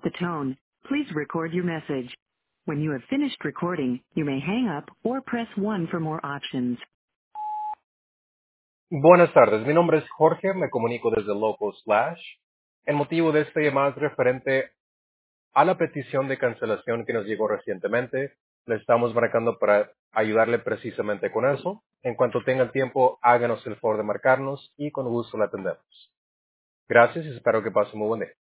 the tone, please record your message. When you have finished recording, you may hang up or press 1 for more options. Buenas tardes, mi nombre es Jorge, me comunico desde Loco Slash. El motivo de esta llamada es referente a la petición de cancelación que nos llegó recientemente. Le estamos marcando para ayudarle precisamente con eso. En cuanto tenga el tiempo, háganos el favor de marcarnos y con gusto la atendemos. Gracias y espero que pase muy buen día.